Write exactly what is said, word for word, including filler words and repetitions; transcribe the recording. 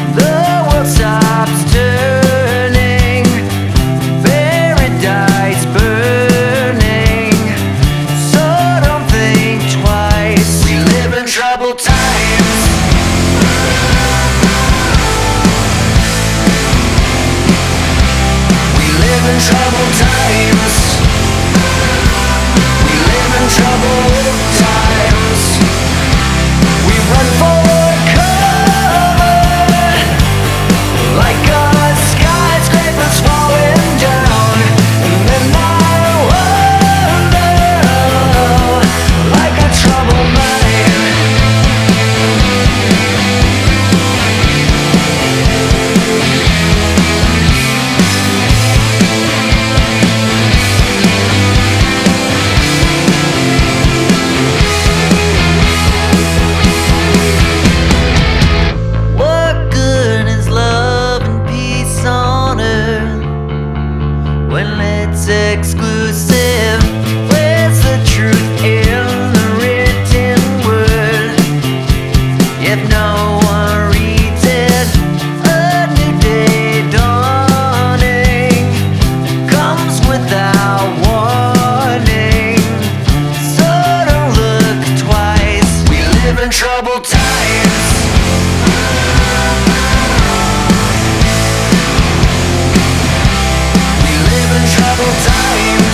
The world stops turning, paradise burning. So don't think twice. We live in troubled times. We live in troubled times. We live in troubled times. We run for cover like a skyscraper's falling down. And then I wonder, like a troubled mind. What good is love and peace on earth when it's exclusive? Where's the truth in the written word if no one reads it? A new day dawning comes without warning, so don't look twice. We live in troubled times. We live in troubled times.